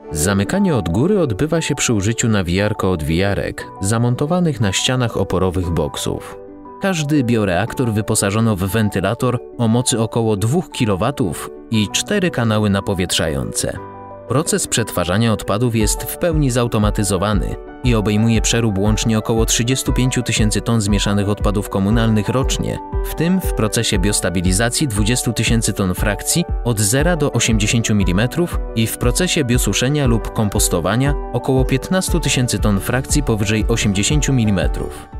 Zamykanie od góry odbywa się przy użyciu nawijarko-odwijarek zamontowanych na ścianach oporowych boksów. Każdy bioreaktor wyposażono w wentylator o mocy około 2 kW i 4 kanały napowietrzające. Proces przetwarzania odpadów jest w pełni zautomatyzowany i obejmuje przerób łącznie około 35 000 ton zmieszanych odpadów komunalnych rocznie, w tym w procesie biostabilizacji 20 000 ton frakcji od 0 do 80 mm i w procesie biosuszenia lub kompostowania około 15 000 ton frakcji powyżej 80 mm.